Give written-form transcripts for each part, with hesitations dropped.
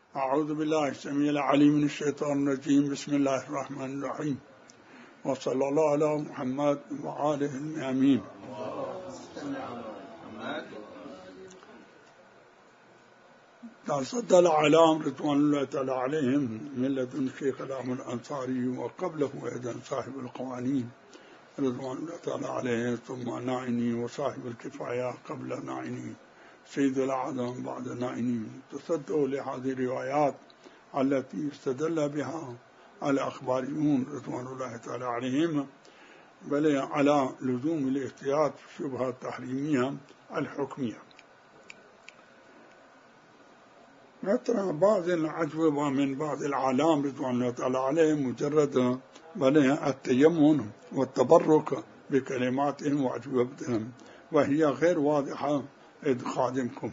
أعوذ بالله السميع العليم من الشيطان الرجيم. بسم الله الرحمن الرحيم، وصلى الله على محمد وآله الميامين. تصدى الأعلام رضوان الله تعالى عليهم من لدن شيخ الأحمد الأنصاري، وقبله أيضا صاحب القوانين رضوان الله تعالى عليه، ثم ناعني وصاحب الكفاية قبل ناعني سيد الأعظم بعد ناعني. تصدوا لهذه الروايات التي استدل بها الأخباريون رضوان الله تعالى عليهم، بل على لزوم الاحتياط في الشبهة التحريمية الحكمية. نترى بعض الأجوبة من بعض العلام رضوان الله تعالى عليهم مجرد بل التيمم والتبرك بكلماتهم وأجوبتهم، وهي غير واضحة إذ خادمكم.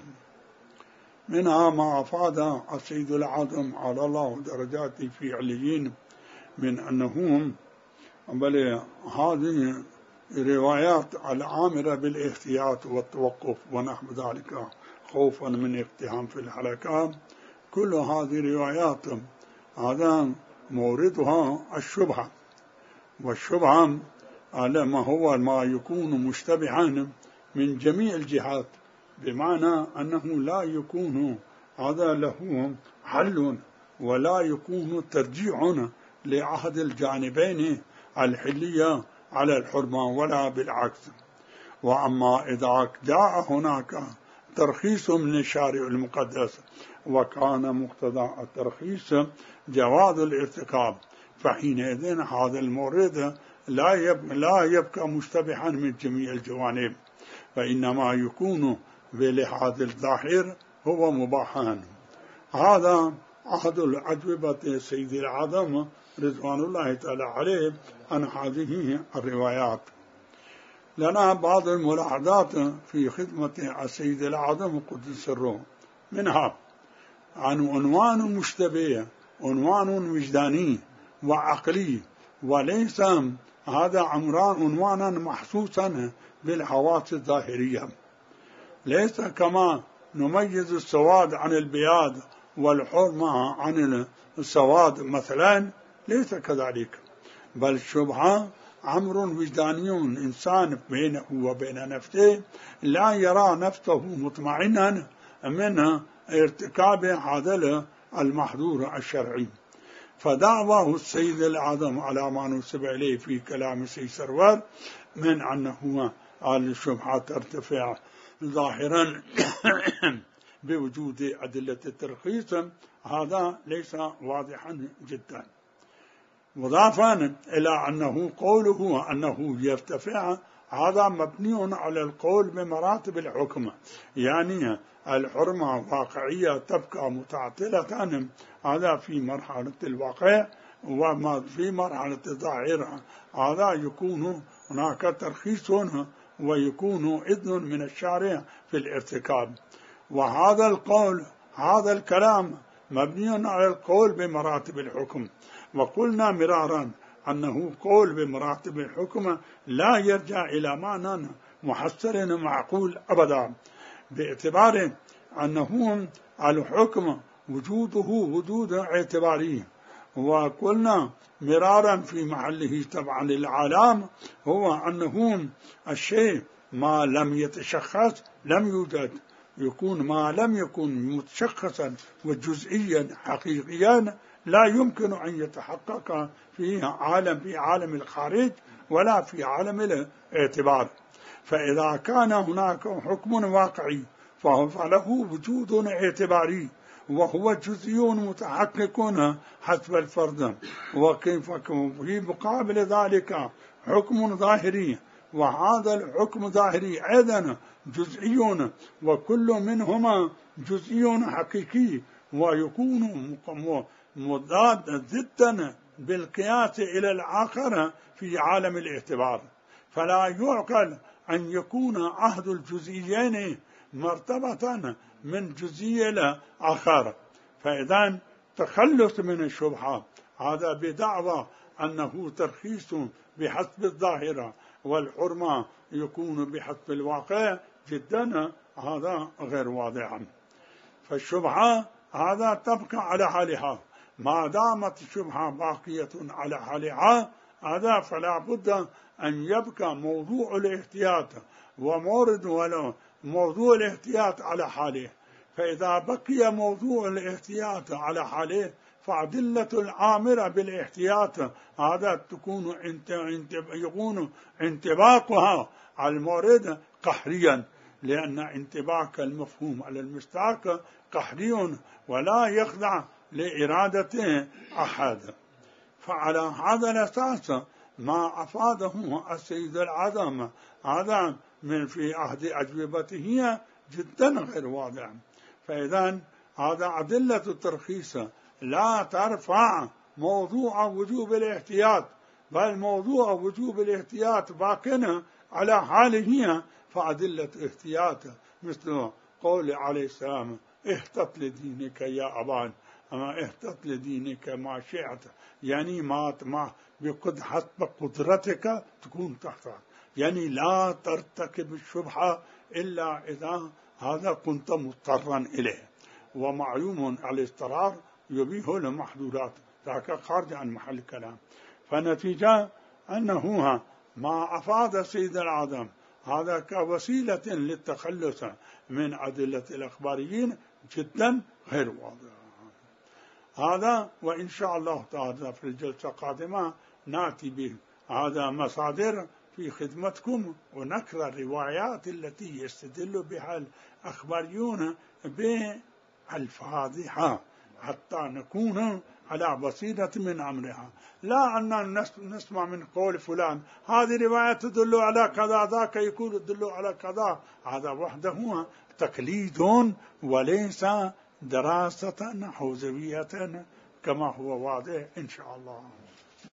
منها ما أفاد السيد العظم على الله درجاته في عليين من أنهم بل هذه الروايات العامرة بالاحتياط والتوقف ونحو ذلك خوفا من اقتحام في الحلقات، كل هذه الروايات هذا موردها الشبهة، والشبهة على ما هو ما يكون مشتبها من جميع الجهات، بمعنى أنه لا يكون هذا له حل ولا يكون ترجيع لأحد الجانبين الحلية على الحرمة ولا بالعكس. وأما إذا جاء هناك ترخيص من الشارع المقدس وكان مقتضى الترخيص جواز الارتكاب، فحينئذ هذا المورد لا يبقى مشتبها من جميع الجوانب، فإنما يكون بلحاظ الظاهر هو مباحا. هذا أحد الأجوبة سيد العظم رضوان الله تعالى عليه عن هذه الروايات. لنا بعض الملاحظات في خدمة السيد العظم قدس سره، منها عن عنوان مشتبه، عنوان وجداني وعقلي، وليس هذا عنوانا محسوسا بالحواس الظاهرية، ليس كما نميز السواد عن البياض والحرمة عن السواد مثلا، ليس كذلك، بل الشبهة أمر وجداني، إنسان بينه وبين نفسه لا يرى نفسه مطمئنا من ارتكاب هذا المحظور الشرعي. فدعواه السيد العظم على ما نسب إليه في كلام سيد سرور من أنه الشبهة ترتفع ظاهرا بوجود أدلة الترخيص، هذا ليس واضحا جدا. مضافا إلى أنه قوله أنه يرتفع، هذا مبني على القول بمراتب الحكم، يعني الحرمة واقعية تبقى متعطلة، هذا في مرحلة الواقع، وما في مرحلة الظاهرة هذا يكون هناك ترخيص ويكون إذن من الشارع في الارتكاب. وهذا القول هذا الكلام مبني على القول بمراتب الحكم، وقلنا مرارا أنه قول بمراتب الحكم لا يرجع إلى معنى محصر معقول أبدا، باعتبار أنه الحكم وجوده وجود اعتباري. وقلنا مرارا في محله طبعا للعالم هو أنه الشيء ما لم يتشخص لم يوجد، يكون ما لم يكن متشخصا وجزئيا حقيقيا لا يمكن أن يتحقق في عالم الخارج ولا في عالم الاعتبار. فإذا كان هناك حكم واقعي فله وجود اعتباري وهو جزئي متحقق حسب الفرض، وكيف في مقابل ذلك حكم ظاهري، وهذا الحكم ظاهري أيضا جزئي، وكل منهما جزئي حقيقي، ويكون مضاد ضدا بالقياس إلى الآخر في عالم الاعتبار. فلا يعقل أن يكون أحد الجزئيين مرتبطا من جزئي الآخر. فإذا تخلص من الشبهة هذا بدعوى أنه ترخيص بحسب الظاهرة والحرمة يكون بحسب الواقع جدا، هذا غير واضح. فالشبهة هذا تبقى على حالها. ما دامت الشبهة باقية على حالها هذا فلا بد أن يبقى موضوع الاحتياط ومورد موضوع الاحتياط على حاله. فإذا بقي موضوع الاحتياط على حاله فأدلة العامرة بالاحتياط هذا يكون انطباقها على المورد قهريا، لأن انطباق المفهوم على المشتاق قهري ولا يخضع لإرادة أحد. فعلى هذا الأساس ما أفاده السيد الأعظم هذا من في عهد أجوبته جدا غير واضح. فإذا هذا أدلة الترخيص لا ترفع موضوع وجوب الاحتياط، بل موضوع وجوب الاحتياط باقٍ على حاله. فأدلة احتياط مثل قول عليه السلام احتط لدينك يا أبان، أما احتط لدينك ما شئت، يعني ما حسب قدرتك تكون تحتها، يعني لا ترتكب الشبهة إلا إذا هذا كنت مضطرا إليه. ومعلوم الاضطرار يبيح المحظورات، ذاك خارج عن محل الكلام. فنتيجة أنه ما أفاد سيد الأعظم هذا كوسيلة للتخلص من أدلة الأخباريين جدا غير واضح. هذا وإن شاء الله تعالى في الجلسة القادمة نأتي به هذا مصادر في خدمتكم، ونقرأ الروايات التي يستدل بها الأخباريون بالفاضحة حتى نكون على بصيرة من أمرها، لا أن نسمع من قول فلان هذه رواية تدل على كذا، ذاك يقول تدل على كذا. هذا وحده تقليد وليس دراسة حوزوية كما هو واضح إن شاء الله.